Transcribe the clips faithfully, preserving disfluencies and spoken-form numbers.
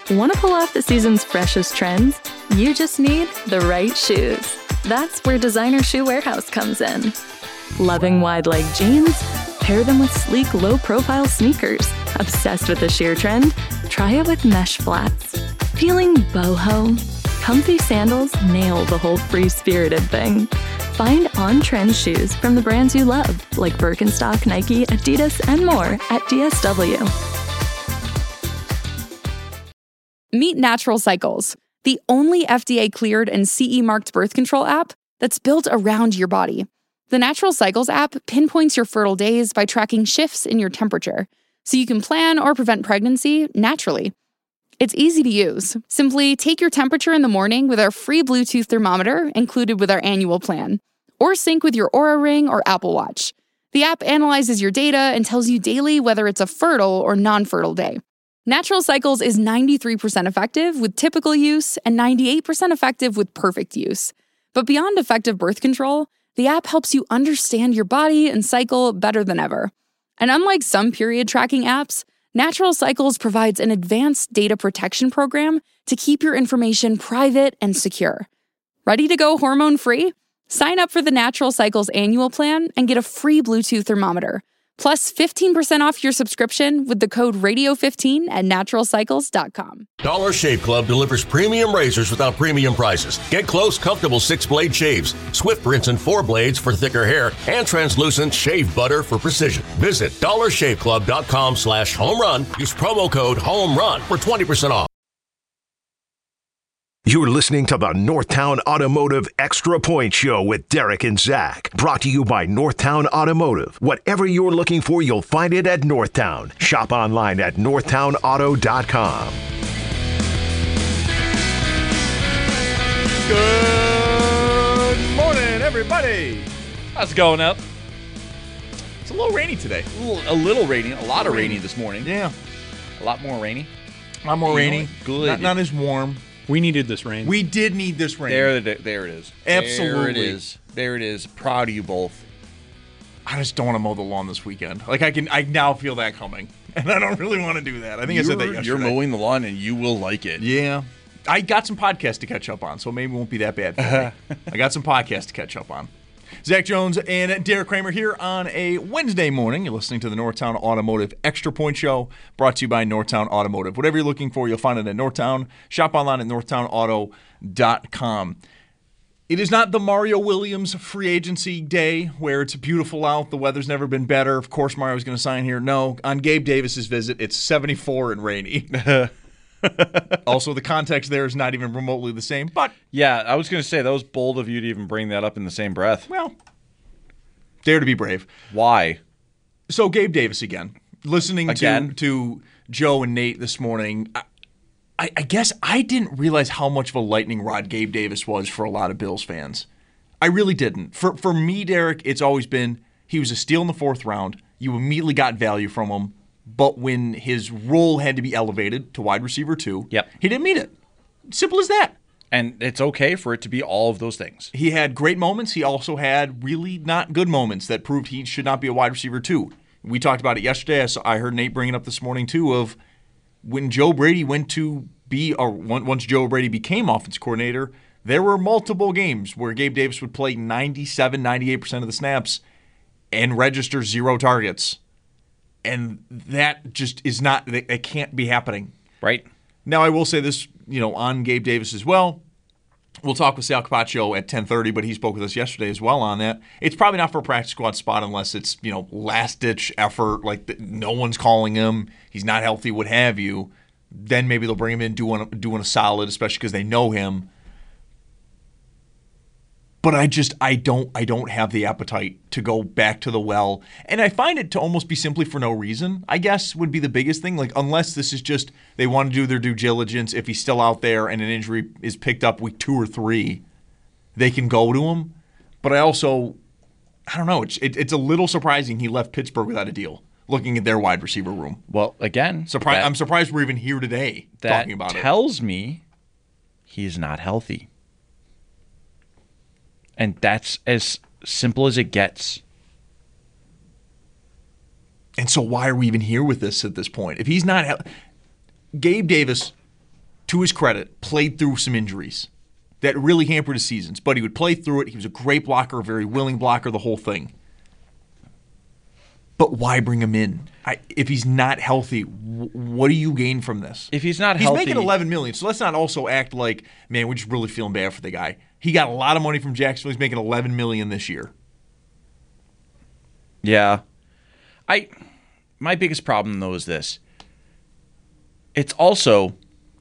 Want to pull off the season's freshest trends? You just need the right shoes. That's where Designer Shoe Warehouse comes in. Loving wide-leg jeans? Pair them with sleek, low-profile sneakers. Obsessed with the sheer trend? Try it with mesh flats. Feeling boho? Comfy sandals nail the whole free-spirited thing. Find on-trend shoes from the brands you love, like Birkenstock, Nike, Adidas, and more at D S W. Meet Natural Cycles, the only F D A-cleared and C E-marked birth control app that's built around your body. The Natural Cycles app pinpoints your fertile days by tracking shifts in your temperature, so you can plan or prevent pregnancy naturally. It's easy to use. Simply take your temperature in the morning with our free Bluetooth thermometer included with our annual plan, or sync with your Oura Ring or Apple Watch. The app analyzes your data and tells you daily whether it's a fertile or non-fertile day. Natural Cycles is ninety-three percent effective with typical use and ninety-eight percent effective with perfect use. But beyond effective birth control, the app helps you understand your body and cycle better than ever. And unlike some period tracking apps, Natural Cycles provides an advanced data protection program to keep your information private and secure. Ready to go hormone-free? Sign up for the Natural Cycles annual plan and get a free Bluetooth thermometer, plus fifteen percent off your subscription with the code radio fifteen at natural cycles dot com. Dollar Shave Club delivers premium razors without premium prices. Get close, comfortable six-blade shaves, Swift rinse and four blades for thicker hair, and translucent shave butter for precision. Visit dollar shave club dot com slash home run. Use promo code HOMERUN for twenty percent off. You're listening to the Northtown Automotive Extra Point Show with Derek and Zach. Brought to you by Northtown Automotive. Whatever you're looking for, you'll find it at Northtown. Shop online at northtown auto dot com. Good morning, everybody. How's it going up? It's a little rainy today. A little, a little rainy. A lot of rainy this morning. Yeah. A lot more rainy. A lot more You know rainy. what? Good. Not, not as warm. We needed this rain. We did need this rain. There, there it is. Absolutely. There it is. There it is. Proud of you both. I just don't want to mow the lawn this weekend. Like, I can, I now feel that coming. And I don't really want to do that. I think you're, I said that yesterday. You're mowing the lawn and you will like it. Yeah. I got some podcasts to catch up on, so maybe it won't be that bad for me. I got some podcasts to catch up on. Zach Jones and Derek Kramer here on a Wednesday morning. You're listening to the Northtown Automotive Extra Point Show, brought to you by Northtown Automotive. Whatever you're looking for, you'll find it at Northtown. Shop online at northtown auto dot com. It is not the Mario Williams free agency day where it's beautiful out, the weather's never been better. Of course, Mario's going to sign here. No, on Gabe Davis's visit, it's seventy-four and rainy. Also, the context there is not even remotely the same, but yeah, I was going to say that was bold of you to even bring that up in the same breath. Well, dare to be brave. Why? So Gabe Davis again. Listening again? to to Joe and Nate this morning, I, I, I guess I didn't realize how much of a lightning rod Gabe Davis was for a lot of Bills fans. I really didn't. For for me, Derek, it's always been he was a steal in the fourth round. You immediately got value from him. But when his role had to be elevated to wide receiver two, yep. he didn't meet it. Simple as that. And it's okay for it to be all of those things. He had great moments. He also had really not good moments that proved he should not be a wide receiver two. We talked about it yesterday. I, saw, I heard Nate bring it up this morning too, of when Joe Brady went to be, or once Joe Brady became offense coordinator, there were multiple games where Gabe Davis would play ninety-seven, ninety-eight percent of the snaps and register zero targets. And that just is not, it can't be happening. Right. Now, I will say this, you know, on Gabe Davis as well. We'll talk with Sal Capaccio at ten thirty, but he spoke with us yesterday as well on that. It's probably not for a practice squad spot unless it's, you know, last-ditch effort, like the, no one's calling him, he's not healthy, what have you. Then maybe they'll bring him in doing, doing a solid, especially because they know him. But I just, I don't, I don't have the appetite to go back to the well. And I find it to almost be simply for no reason, I guess, would be the biggest thing. Like, unless this is just, they want to do their due diligence. If he's still out there and an injury is picked up week two or three, they can go to him. But I also, I don't know, it's, it, it's a little surprising he left Pittsburgh without a deal, looking at their wide receiver room. Well, again, Surpri- that, I'm surprised we're even here today talking about it. That tells me he's not healthy. And that's as simple as it gets. And so why are we even here with this at this point? If he's not he- Gabe Davis to his credit, played through some injuries that really hampered his seasons. But he would play through it. He was a great blocker, a very willing blocker, the whole thing. But why bring him in? I, if he's not healthy, w- what do you gain from this? If he's not he's healthy, he's making eleven million dollars. So let's not also act like, man, we're just really feeling bad for the guy. He got a lot of money from Jacksonville. He's making eleven million dollars this year. Yeah, I. My biggest problem though is this. It's also,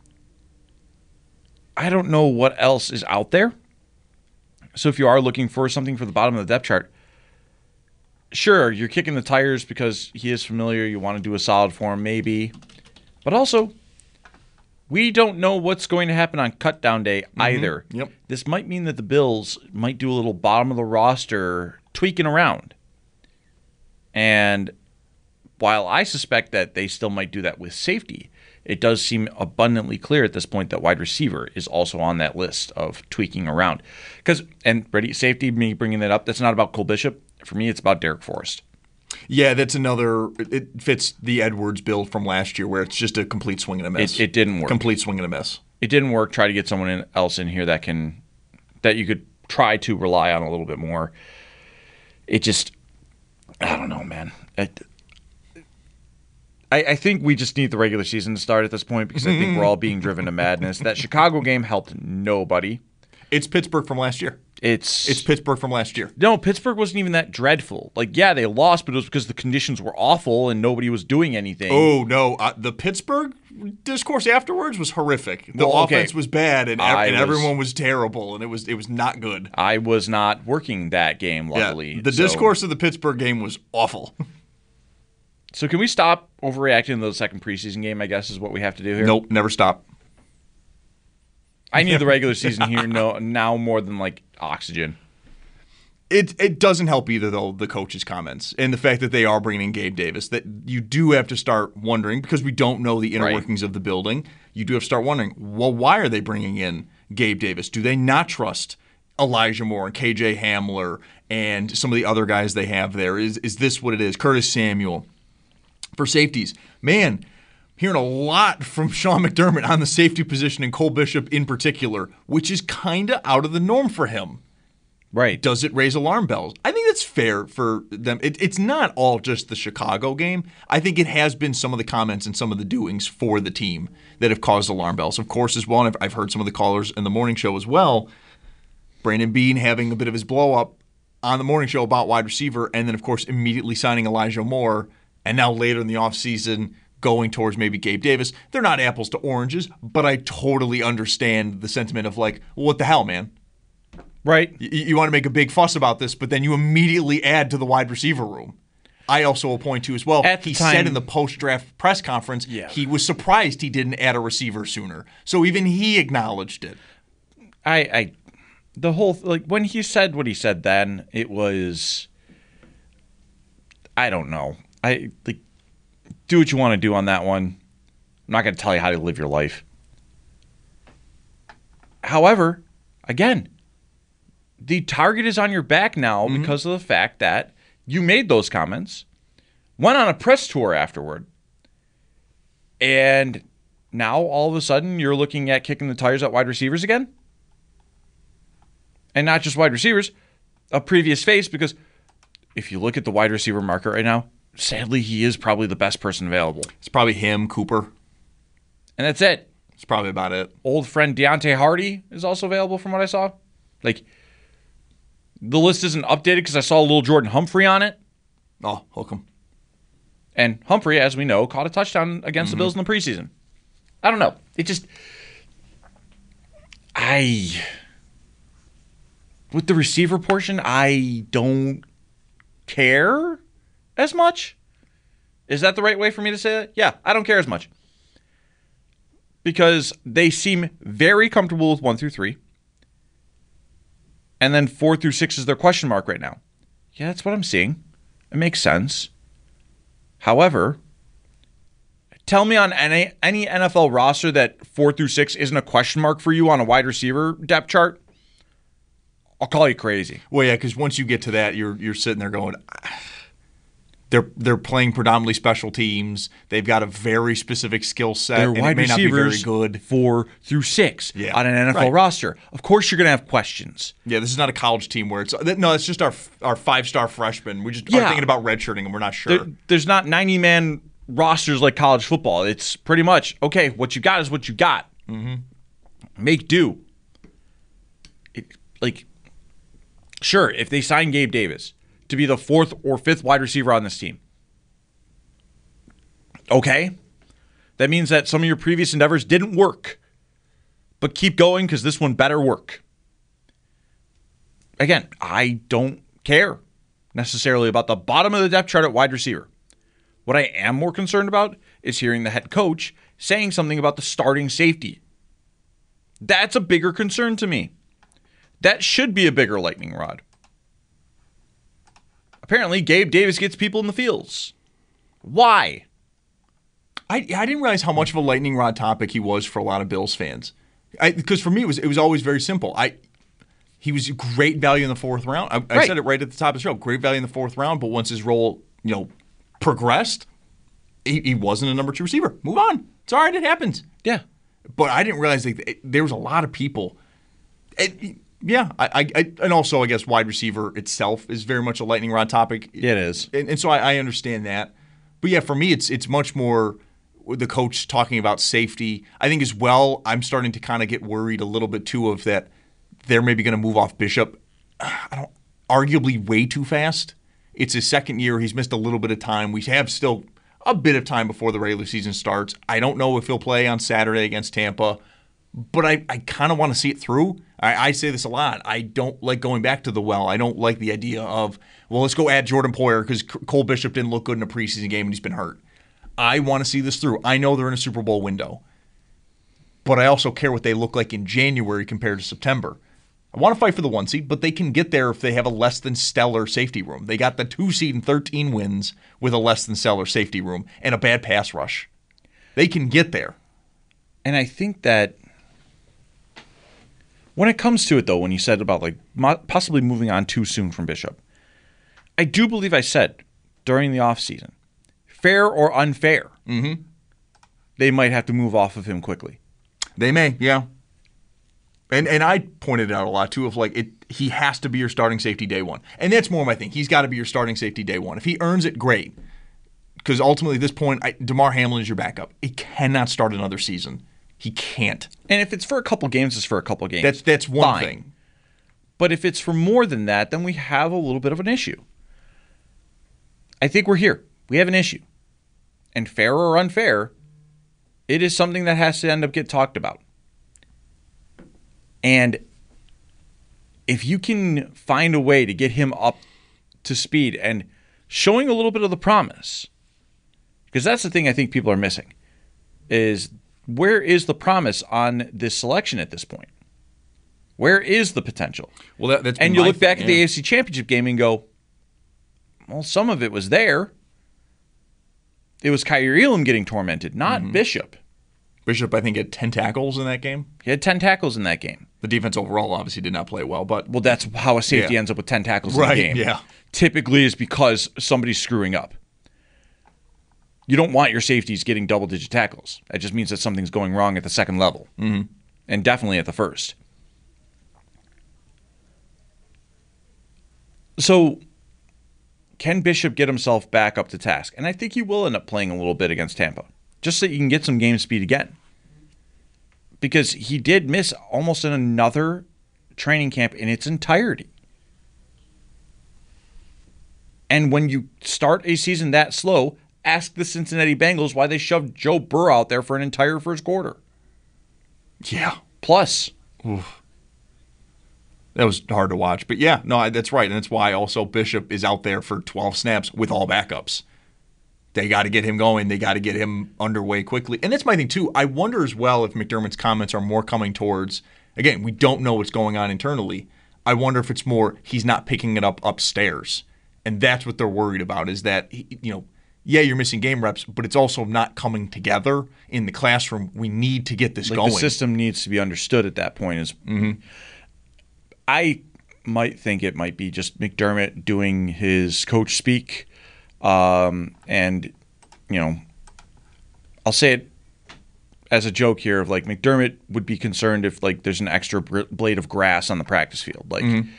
I don't know what else is out there. So if you are looking for something for the bottom of the depth chart, sure, you're kicking the tires because he is familiar. You want to do a solid for him, maybe. But also, we don't know what's going to happen on cut down day mm-hmm. either. Yep. This might mean that the Bills might do a little bottom of the roster tweaking around. And while I suspect that they still might do that with safety, it does seem abundantly clear at this point that wide receiver is also on that list of tweaking around. Because, and ready, safety, me bringing that up, that's not about Cole Bishop. For me, it's about Derek Forrest. Yeah, that's another. It fits the Edwards build from last year, where it's just a complete swing and a miss. It, it didn't work. Complete swing and a miss. It didn't work. Try to get someone in, else in here that can, that you could try to rely on a little bit more. It just, I don't know, man. It, I, I think we just need the regular season to start at this point because I think we're all being driven to madness. That Chicago game helped nobody. It's Pittsburgh from last year. It's it's Pittsburgh from last year. No, Pittsburgh wasn't even that dreadful. Like, yeah, they lost, but it was because the conditions were awful and nobody was doing anything. Oh, no. Uh, the Pittsburgh discourse afterwards was horrific. The well, okay. offense was bad, and, ev- and was, everyone was terrible, and it was it was not good. I was not working that game, luckily. Yeah, the so. discourse of the Pittsburgh game was awful. So can we stop overreacting to the second preseason game, I guess, is what we have to do here? Nope, never stop. I need the regular season here no, now more than, like, oxygen. It it doesn't help either, though, the coach's comments and the fact that they are bringing in Gabe Davis. That you do have to start wondering, because we don't know the inner right. workings of the building, you do have to start wondering, well, why are they bringing in Gabe Davis? Do they not trust Elijah Moore and K J Hamler and some of the other guys they have there? Is, is this what it is? Curtis Samuel. For safeties, man, hearing a lot from Sean McDermott on the safety position and Cole Bishop in particular, which is kind of out of the norm for him. Right. Does it raise alarm bells? I think that's fair for them. It, it's not all just the Chicago game. I think it has been some of the comments and some of the doings for the team that have caused alarm bells. Of course, as well, and I've, I've heard some of the callers in the morning show as well, Brandon Beane having a bit of his blow-up on the morning show about wide receiver, and then, of course, immediately signing Elijah Moore, and now later in the offseason going towards maybe Gabe Davis. They're not apples to oranges, but I totally understand the sentiment of like, well, what the hell, man? Right. You, you want to make a big fuss about this, but then you immediately add to the wide receiver room. I also will point to as well, At the he time, said in the post-draft press conference yeah. he was surprised he didn't add a receiver sooner. So even he acknowledged it. I, I the whole, like, when he said what he said then, it was, I don't know. I, like, do what you want to do on that one. I'm not going to tell you how to live your life. However, again, the target is on your back now mm-hmm. because of the fact that you made those comments, went on a press tour afterward, and now all of a sudden you're looking at kicking the tires at wide receivers again? And not just wide receivers, a previous face, because if you look at the wide receiver market right now, sadly, he is probably the best person available. It's probably him, Cooper. And that's it. It's probably about it. Old friend Deontay Hardy is also available from what I saw. Like, the list isn't updated because I saw a little Jordan Humphrey on it. Oh, hook him. And Humphrey, as we know, caught a touchdown against mm-hmm. the Bills in the preseason. I don't know. It just... I... With the receiver portion, I don't care as much. Is that the right way for me to say it? Yeah, I don't care as much. Because they seem very comfortable with one through three. And then four through six is their question mark right now. Yeah, that's what I'm seeing. It makes sense. However, tell me on any, any N F L roster that four through six isn't a question mark for you on a wide receiver depth chart. I'll call you crazy. Well, yeah, because once you get to that, you're you're sitting there going, They're they're playing predominantly special teams. They've got a very specific skill set, They're and wide it may not be very receivers good. four through six Yeah. on an N F L Right. roster. Of course, you're going to have questions. Yeah, this is not a college team where it's no. It's just our our five star freshmen. We just Yeah. are thinking about redshirting, and we're not sure. There, there's not ninety man rosters like college football. It's pretty much, okay, what you got is what you got. Mm-hmm. Make do. It, like, sure, if they sign Gabe Davis to be the fourth or fifth wide receiver on this team, okay, that means that some of your previous endeavors didn't work. But keep going because this one better work. Again, I don't care necessarily about the bottom of the depth chart at wide receiver. What I am more concerned about is hearing the head coach saying something about the starting safety. That's a bigger concern to me. That should be a bigger lightning rod. Apparently, Gabe Davis gets people in the fields. Why? I I didn't realize how much of a lightning rod topic he was for a lot of Bills fans. Because for me, it was it was always very simple. I he was great value in the fourth round. I, I Right. said it right at the top of the show. Great value in the fourth round, but once his role you know progressed, he, he wasn't a number two receiver. Move on. It's all right. It happens. Yeah. But I didn't realize that it, there was a lot of people. It, yeah, I, I, I and also I guess wide receiver itself is very much a lightning rod topic. Yeah, it is. And, and so I, I understand that. But yeah, for me, it's it's much more the coach talking about safety. I think as well, I'm starting to kind of get worried a little bit too of that they're maybe going to move off Bishop. I don't arguably way too fast. It's his second year. He's missed a little bit of time. We have still a bit of time before the regular season starts. I don't know if he'll play on Saturday against Tampa, but I, I kind of want to see it through. I, I say this a lot. I don't like going back to the well. I don't like the idea of, well, let's go add Jordan Poyer because Cole Bishop didn't look good in a preseason game and he's been hurt. I want to see this through. I know they're in a Super Bowl window, but I also care what they look like in January compared to September. I want to fight for the one seed, but they can get there if they have a less than stellar safety room. They got the two seed and thirteen wins with a less than stellar safety room and a bad pass rush. They can get there. And I think that when it comes to it, though, when you said about like possibly moving on too soon from Bishop, I do believe I said during the offseason, fair or unfair, mm-hmm. they might have to move off of him quickly. They may, yeah. And and I pointed out a lot, too, of like it. He has to be your starting safety day one. And that's more my thing. He's got to be your starting safety day one. If he earns it, great. Because ultimately at this point, I, DeMar Hamlin is your backup. He cannot start another season. He can't. And if it's for a couple games, it's for a couple games. That's that's one Fine. thing. But if it's for more than that, then we have a little bit of an issue. I think we're here. We have an issue. And fair or unfair, it is something that has to end up get talked about. And if you can find a way to get him up to speed and showing a little bit of the promise, because that's the thing I think people are missing, is where is the promise on this selection at this point? Where is the potential? Well, that, that's and been you my look back thing, at the yeah. A F C Championship game and go, well, some of it was there. It was Kyrie Elam getting tormented, not Mm-hmm. Bishop. Bishop, I think, had ten tackles in that game. He had ten tackles in that game. The defense overall obviously did not play well, but Well, that's how a safety Yeah. ends up with ten tackles Right, in the game. yeah. Typically is because somebody's screwing up. You don't want your safeties getting double-digit tackles. That just means that something's going wrong at the second level. Mm-hmm. And definitely at the first. So, can Bishop get himself back up to task? And I think he will end up playing a little bit against Tampa, just so you can get some game speed again. Because he did miss almost another training camp in its entirety. And when you start a season that slow, ask the Cincinnati Bengals why they shoved Joe Burrow out there for an entire first quarter. yeah. Plus. Oof. That was hard to watch. But yeah, no, that's right. And that's why also Bishop is out there for twelve snaps with all backups. They got to get him going. They got to get him underway quickly. And that's my thing, too. I wonder as well if McDermott's comments are more coming towards, again, we don't know what's going on internally. I wonder if it's more he's not picking it up upstairs. And that's what they're worried about is that, you know, yeah, you're missing game reps, but it's also not coming together in the classroom. We need to get this Like going. the system needs to be understood at that point. Is mm-hmm. I might think it might be just McDermott doing his coach speak Um, and, you know, I'll say it as a joke here of like McDermott would be concerned if like there's an extra br- blade of grass on the practice field. Like mm-hmm.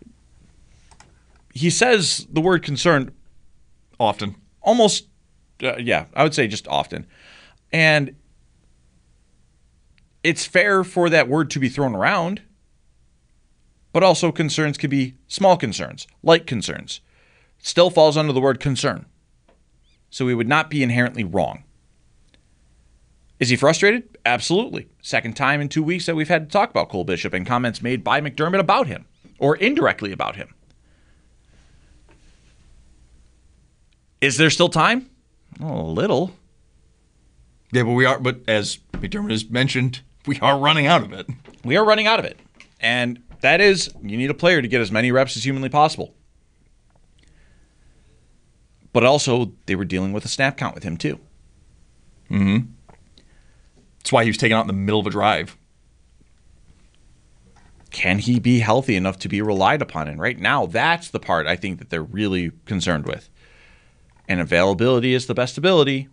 he says the word concerned often, almost, uh, yeah, I would say just often. And it's fair for that word to be thrown around, but also concerns can be small concerns, light concerns. Still falls under the word concern. So he would not be inherently wrong. Is he frustrated? Absolutely. Second time in two weeks that we've had to talk about Cole Bishop and comments made by McDermott about him, or indirectly about him. Is there still time? Oh, a little. Yeah, but we are. But as McDermott has mentioned, we are running out of it. We are running out of it. And that is, you need a player to get as many reps as humanly possible. But also, they were dealing with a snap count with him, too. Mm-hmm. That's why he was taken out in the middle of a drive. Can he be healthy enough to be relied upon? And right now, that's the part I think that they're really concerned with. And availability is the best ability.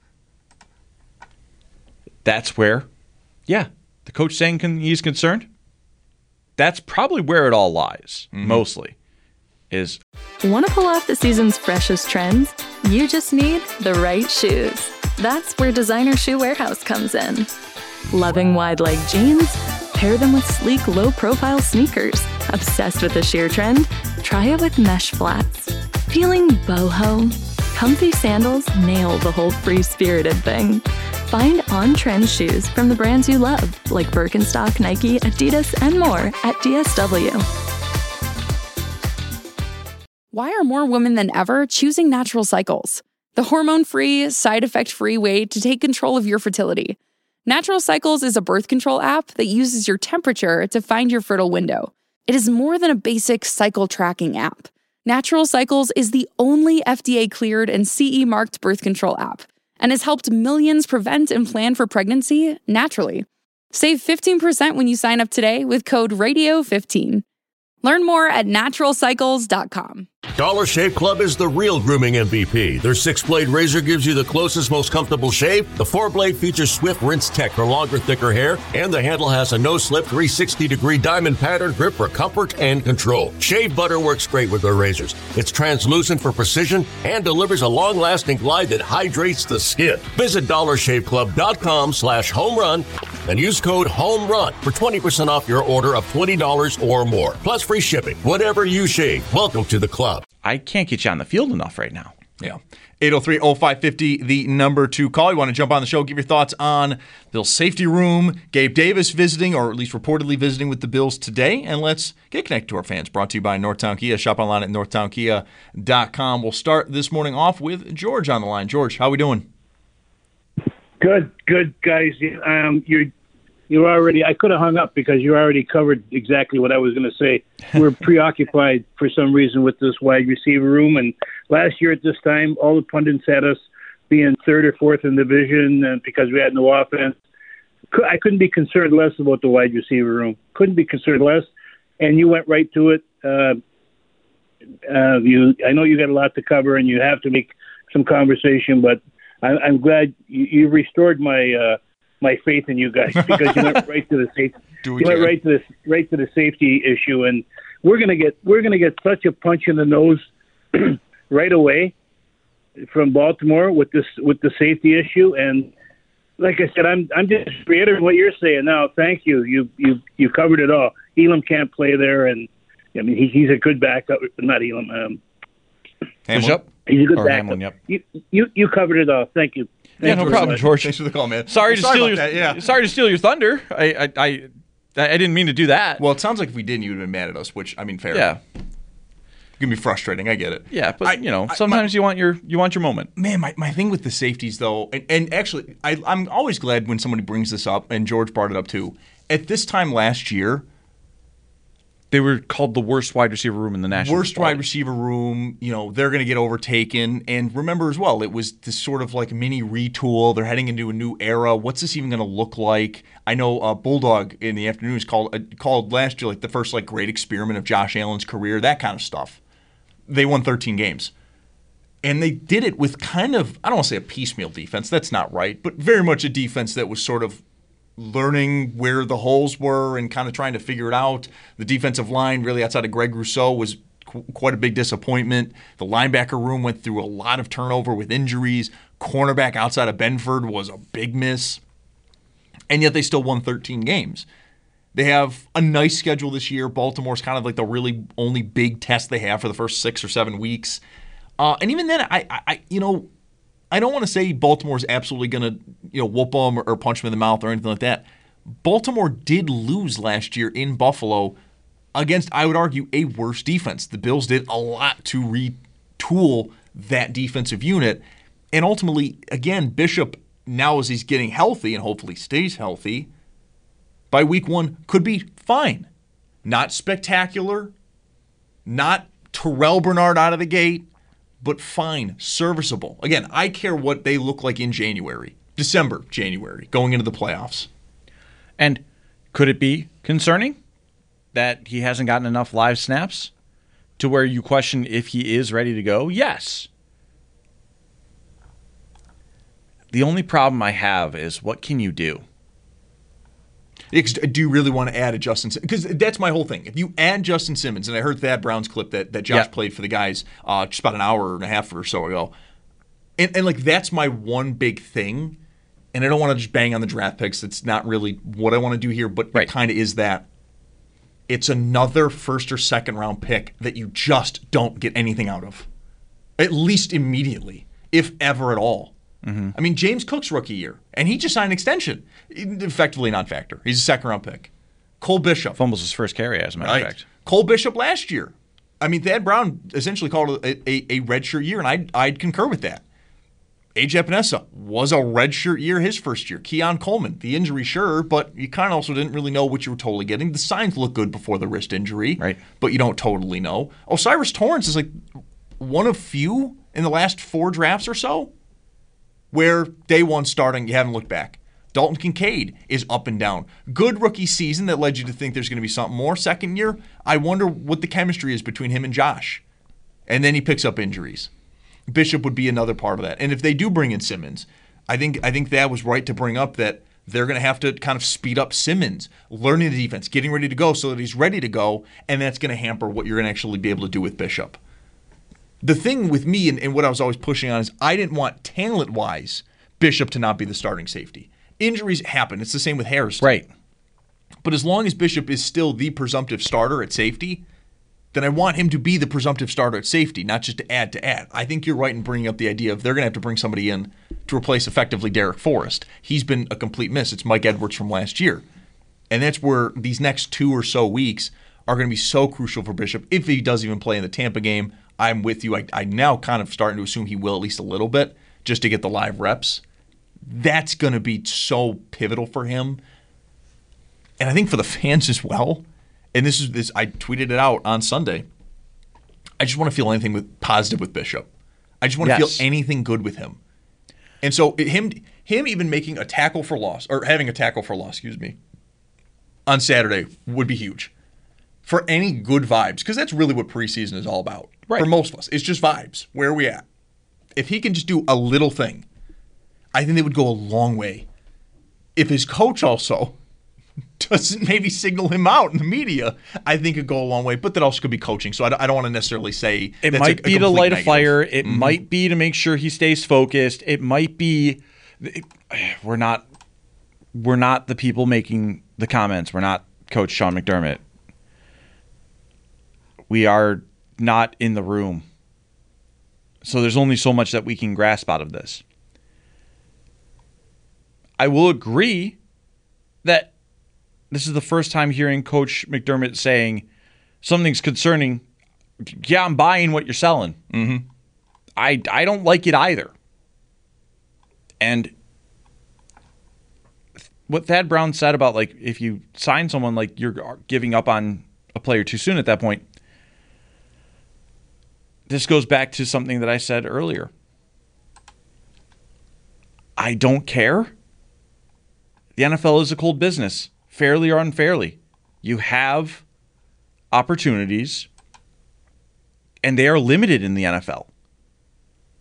That's where, yeah, the coach saying can, he's concerned. That's probably where it all lies, mm-hmm. mostly. Is want to pull off the season's freshest trends? You just need the right shoes. That's where Designer Shoe Warehouse comes in. Loving wide leg jeans? Pair them with sleek, low-profile sneakers. Obsessed with the sheer trend? Try it with mesh flats. Feeling boho? Comfy sandals nail the whole free-spirited thing. Find on-trend shoes from the brands you love, like Birkenstock, Nike, Adidas, and more at D S W. Why are more women than ever choosing Natural Cycles? The hormone-free, side-effect-free way to take control of your fertility. Natural Cycles is a birth control app that uses your temperature to find your fertile window. It is more than a basic cycle tracking app. Natural Cycles is the only F D A-cleared and C E-marked birth control app and has helped millions prevent and plan for pregnancy naturally. Save fifteen percent when you sign up today with code radio fifteen. Learn more at natural cycles dot com. Dollar Shave Club is the real grooming M V P. Their six-blade razor gives you the closest, most comfortable shave. The four-blade features Swift Rinse Tech for longer, thicker hair. And the handle has a no-slip three hundred sixty degree diamond pattern grip for comfort and control. Shave butter works great with their razors. It's translucent for precision and delivers a long-lasting glide that hydrates the skin. Visit dollar shave club dot com slash home run and use code HOMERUN for twenty percent off your order of twenty dollars or more. Plus free shipping. Whatever you shave, welcome to the club. I can't get you on the field enough right now. Yeah. eight oh three oh five five oh, the number to call. You want to jump on the show, give your thoughts on Bill's safety room, Gabe Davis visiting, or at least reportedly visiting with the Bills today. And let's get connected to our fans. Brought to you by Northtown Kia. Shop online at northtown kia dot com. We'll start this morning off with George on the line. George, how we doing? Good, good, guys. Um, you're You already, I could have hung up because you already covered exactly what I was going to say. We're preoccupied for some reason with this wide receiver room. And last year at this time, all the pundits had us being third or fourth in the division uh, because we had no offense. I couldn't be concerned less about the wide receiver room. Couldn't be concerned less. And you went right to it. Uh, uh, you, I know you got a lot to cover and you have to make some conversation, but I, I'm glad you, you restored my uh, my faith in you guys because you went right to the safety. You went right to the right to the safety issue, and we're gonna get we're gonna get such a punch in the nose right away from Baltimore with this with the safety issue. And like I said, I'm I'm just reiterating what you're saying now. Thank you. You you you covered it all. Elam can't play there, and I mean he, he's a good backup. Not Elam. Um, Hamlin. He's a good or backup. Hamlin, yep. You you you covered it all. Thank you. Yeah, no problem, George. Thanks for the call, man. Sorry well, to sorry steal your that, yeah. sorry to steal your thunder. I, I I I didn't mean to do that. Well, it sounds like if we didn't, you'd have been mad at us. Which I mean, fair. Yeah, it can be frustrating. I get it. Yeah, but I, you know, I, sometimes my, you want your you want your moment. Man, my, my thing with the safeties though, and, and actually, I, I'm always glad when somebody brings this up, and George brought it up too. At this time last year, they were called the worst wide receiver room in the National Worst Football wide League. receiver room. You know, they're going to get overtaken. And remember as well, it was this sort of like mini retool. They're heading into a new era. What's this even going to look like? I know uh, Bulldog in the afternoon is called uh, called last year like the first like great experiment of Josh Allen's career. That kind of stuff. They won thirteen games. And they did it with kind of, I don't want to say a piecemeal defense. That's not right. But very much a defense that was sort of learning where the holes were and kind of trying to figure it out. The defensive line, really outside of Greg Rousseau, was qu- quite a big disappointment. The linebacker room went through a lot of turnover with injuries. Cornerback outside of Benford was a big miss. And yet they still won thirteen games. They have a nice schedule this year. Baltimore's kind of like the really only big test they have for the first six or seven weeks. Uh, and even then, I, I, you know, I don't want to say Baltimore's absolutely going to, you know, whoop them or, or punch them in the mouth or anything like that. Baltimore did lose last year in Buffalo against, I would argue, a worse defense. The Bills did a lot to retool that defensive unit. And ultimately, again, Bishop, now as he's getting healthy and hopefully stays healthy, by week one could be fine. Not spectacular, not Terrell Bernard out of the gate, but fine, serviceable. Again, I care what they look like in January, December, January, going into the playoffs. And could it be concerning that he hasn't gotten enough live snaps to where you question if he is ready to go? Yes. The only problem I have is what can you do? Do you really want to add a Justin Simmons? Because that's my whole thing. If you add Justin Simmons, and I heard Thad Brown's clip that, that Josh yeah. played for the guys uh, just about an hour and a half or so ago, and, and like that's my one big thing, and I don't want to just bang on the draft picks. It's not really what I want to do here, but right. it kind of is that. It's another first or second round pick that you just don't get anything out of, at least immediately, if ever at all. Mm-hmm. I mean, James Cook's rookie year, and he just signed an extension. Effectively non-factor. He's a second-round pick. Cole Bishop. Fumbles his first carry, as a matter of right. fact. Cole Bishop last year. I mean, Thad Brown essentially called it a, a, a redshirt year, and I'd, I'd concur with that. A J Epinesa was a redshirt year his first year. Keon Coleman, the injury, sure, but you kind of also didn't really know what you were totally getting. The signs look good before the wrist injury, right. but you don't totally know. Osiris Torrance is like one of few in the last four drafts or so where day one starting, you haven't looked back. Dalton Kincaid is up and down. Good rookie season that led you to think there's going to be something more. Second year, I wonder what the chemistry is between him and Josh. And then he picks up injuries. Bishop would be another part of that. And if they do bring in Simmons, I think I think that was right to bring up that they're going to have to kind of speed up Simmons, learning the defense, getting ready to go so that he's ready to go, and that's going to hamper what you're going to actually be able to do with Bishop. The thing with me and, and what I was always pushing on is I didn't want talent-wise Bishop to not be the starting safety. Injuries happen. It's the same with Harris. Right. But as long as Bishop is still the presumptive starter at safety, then I want him to be the presumptive starter at safety, not just to add to add. I think you're right in bringing up the idea of they're going to have to bring somebody in to replace effectively Derek Forrest. He's been a complete miss. It's Mike Edwards from last year. And that's where these next two or so weeks are going to be so crucial for Bishop. If he does even play in the Tampa game, I'm with you. I, I now kind of starting to assume he will at least a little bit just to get the live reps. That's going to be so pivotal for him. And I think for the fans as well. And this is this I tweeted it out on Sunday. I just want to feel anything with positive with Bishop. I just want to yes. feel anything good with him. And so him him even making a tackle for loss, or having a tackle for loss, excuse me, on Saturday would be huge. For any good vibes, because that's really what preseason is all about. Right. For most of us. It's just vibes. Where are we at? If he can just do a little thing, I think they would go a long way. If his coach also doesn't maybe signal him out in the media, I think it'd go a long way. But that also could be coaching, so I don't, I don't want to necessarily say it that's might a, a be to light negative. a fire. It mm-hmm. might be to make sure he stays focused. It might be it, we're not we're not the people making the comments. We're not Coach Sean McDermott. We are not in the room. So there's only so much that we can grasp out of this. I will agree that this is the first time hearing Coach McDermott saying something's concerning. Yeah, I'm buying what you're selling. Mm-hmm. I, I don't like it either. And what Thad Brown said about, like, if you sign someone, like, you're giving up on a player too soon at that point. This goes back to something that I said earlier. I don't care. The N F L is a cold business, fairly or unfairly. You have opportunities, and they are limited in the N F L.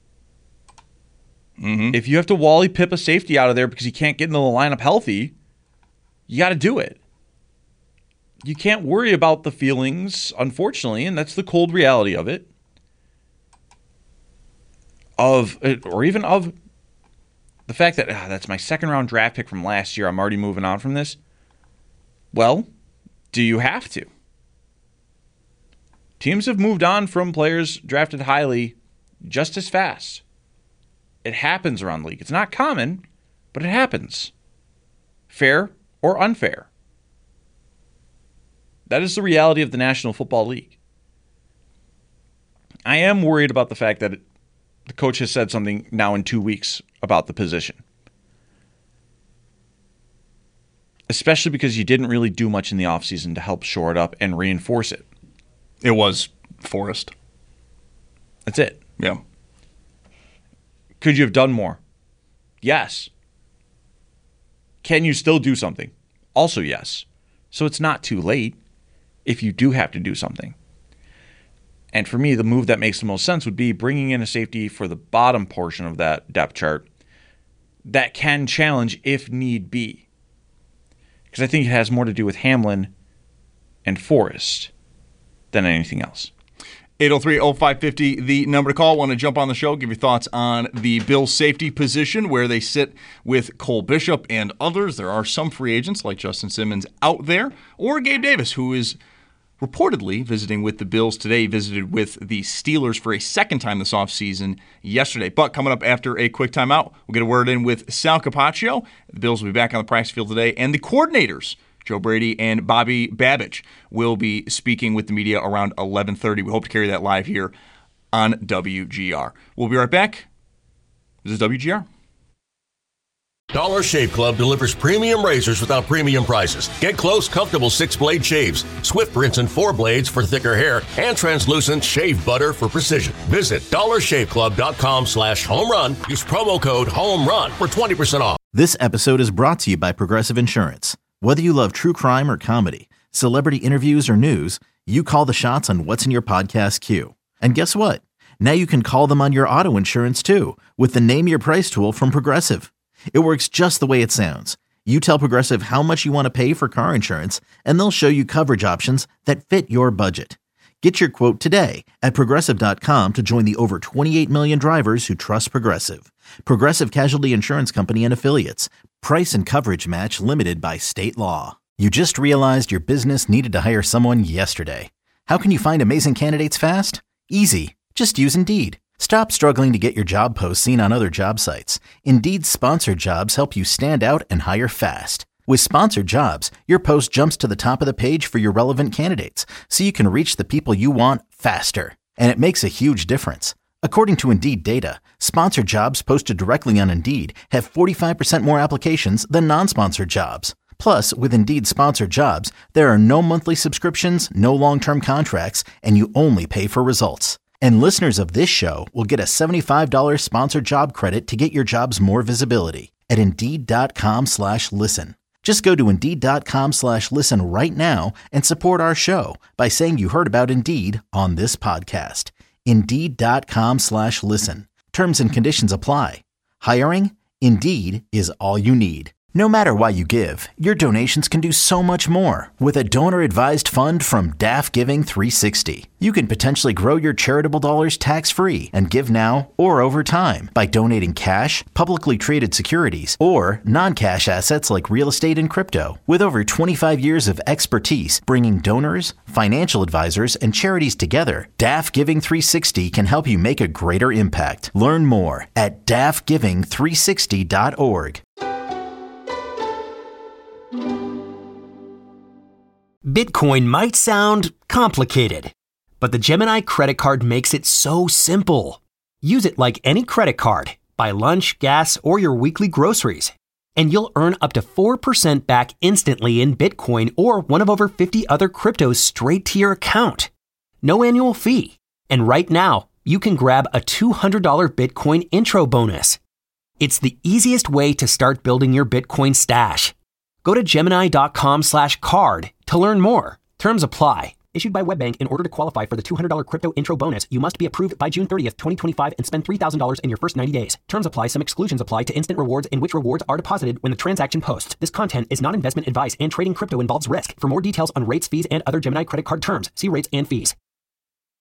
Mm-hmm. If you have to Wally Pip a safety out of there because he can't get into the lineup healthy, you got to do it. You can't worry about the feelings, unfortunately, and that's the cold reality of it. Of, or even of the fact that ah, that's my second round draft pick from last year. I'm already moving on from this. Well, do you have to? Teams have moved on from players drafted highly just as fast. It happens around the league. It's not common, but it happens. Fair or unfair. That is the reality of the National Football League. I am worried about the fact that it, the coach has said something now in two weeks about the position. Especially because you didn't really do much in the offseason to help shore it up and reinforce it. It was Forrest. That's it. Yeah. Could you have done more? Yes. Can you still do something? Also yes. So it's not too late if you do have to do something. And for me, the move that makes the most sense would be bringing in a safety for the bottom portion of that depth chart that can challenge if need be. Because I think it has more to do with Hamlin and Forrest than anything else. eight oh three oh five five oh, the number to call. Want to jump on the show, give your thoughts on the Bills safety position, where they sit with Cole Bishop and others. There are some free agents like Justin Simmons out there, or Gabe Davis, who is reportedly visiting with the Bills today. He visited with the Steelers for a second time this offseason yesterday. But coming up after a quick timeout, we'll get a word in with Sal Capaccio. The Bills will be back on the practice field today, and the coordinators, Joe Brady and Bobby Babich, will be speaking with the media around eleven thirty. We hope to carry that live here on W G R. We'll be right back. This is W G R. Dollar Shave Club delivers premium razors without premium prices. Get close, comfortable six-blade shaves, Swift rinse and four blades for thicker hair, and translucent shave butter for precision. Visit dollarshaveclub.com slash home run. Use promo code HOMERUN for twenty percent off. This episode is brought to you by Progressive Insurance. Whether you love true crime or comedy, celebrity interviews or news, you call the shots on what's in your podcast queue. And guess what? Now you can call them on your auto insurance too with the Name Your Price tool from Progressive. It works just the way it sounds. You tell Progressive how much you want to pay for car insurance, and they'll show you coverage options that fit your budget. Get your quote today at Progressive dot com to join the over twenty-eight million drivers who trust Progressive. Progressive Casualty Insurance Company and Affiliates. Price and coverage match limited by state law. You just realized your business needed to hire someone yesterday. How can you find amazing candidates fast? Easy. Just use Indeed. Stop struggling to get your job posts seen on other job sites. Indeed's sponsored jobs help you stand out and hire fast. With sponsored jobs, your post jumps to the top of the page for your relevant candidates, so you can reach the people you want faster. And it makes a huge difference. According to Indeed data, sponsored jobs posted directly on Indeed have forty-five percent more applications than non-sponsored jobs. Plus, with Indeed sponsored jobs, there are no monthly subscriptions, no long-term contracts, and you only pay for results. And listeners of this show will get a seventy-five dollars sponsored job credit to get your jobs more visibility at Indeed.com slash listen. Just go to Indeed.com slash listen right now and support our show by saying you heard about Indeed on this podcast. Indeed.com slash listen. Terms and conditions apply. Hiring? Indeed is all you need. No matter why you give, your donations can do so much more with a donor-advised fund from D A F Giving three sixty. You can potentially grow your charitable dollars tax-free and give now or over time by donating cash, publicly traded securities, or non-cash assets like real estate and crypto. With over twenty-five years of expertise bringing donors, financial advisors, and charities together, D A F Giving three sixty can help you make a greater impact. Learn more at D A F giving three sixty dot org. Bitcoin might sound complicated, but the Gemini credit card makes it so simple. Use it like any credit card. Buy lunch, gas, or your weekly groceries, and you'll earn up to four percent back instantly in Bitcoin or one of over fifty other cryptos straight to your account. No annual fee. And right now, you can grab a two hundred dollars Bitcoin intro bonus. It's the easiest way to start building your Bitcoin stash. Go to Gemini.com slash card to learn more. Terms apply. Issued by WebBank. In order to qualify for the two hundred dollars crypto intro bonus, you must be approved by June thirtieth, twenty twenty-five and spend three thousand dollars in your first ninety days. Terms apply. Some exclusions apply to instant rewards in which rewards are deposited when the transaction posts. This content is not investment advice and trading crypto involves risk. For more details on rates, fees, and other Gemini credit card terms, see rates and fees.